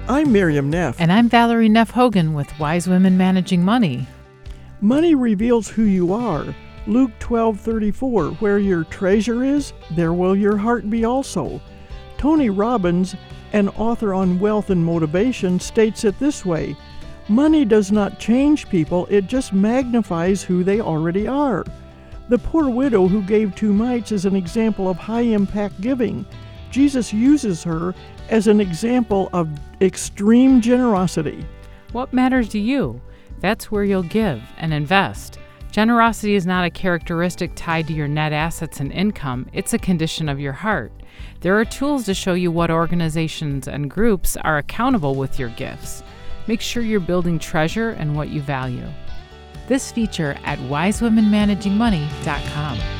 I'm Miriam Neff. And I'm Valerie Neff Hogan with Wise Women Managing Money. Money reveals who you are. Luke 12:34, where your treasure is, there will your heart be also. Tony Robbins, an author on wealth and motivation, states it this way: money does not change people, it just magnifies who they already are. The poor widow who gave 2 mites is an example of high-impact giving. Jesus uses her as an example of extreme generosity. What matters to you? That's where you'll give and invest. Generosity is not a characteristic tied to your net assets and income, it's a condition of your heart. There are tools to show you what organizations and groups are accountable with your gifts. Make sure you're building treasure and what you value. This feature at wisewomenmanagingmoney.com.